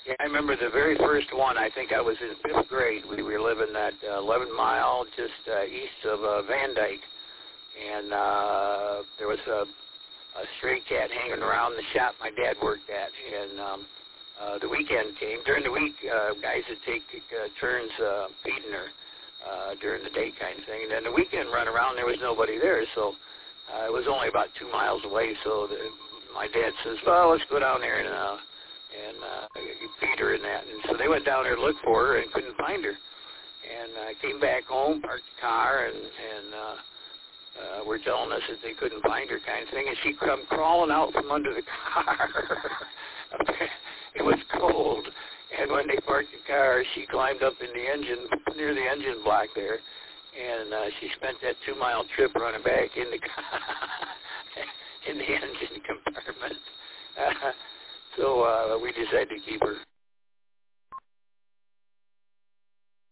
Yeah, I remember the very first one. I think I was in 5th grade. We were living at 11 Mile, just east of Van Dyke. And there was a stray cat hanging around the shop my dad worked at. And the weekend came. During the week, guys would take turns feeding her during the day kind of thing. And then the weekend run around, there was nobody there. So it was only about 2 miles away. So my dad says, well, let's go down there and feed her and that. And so they went down there to look for her and couldn't find her. And I came back home, parked the car, and were telling us that they couldn't find her kind of thing. And she come crawling out from under the car. It was cold. And when they parked the car, she climbed up in the engine, near the engine block there. And she spent that 2-mile trip running back in the car, in the engine compartment. So we decided to keep her.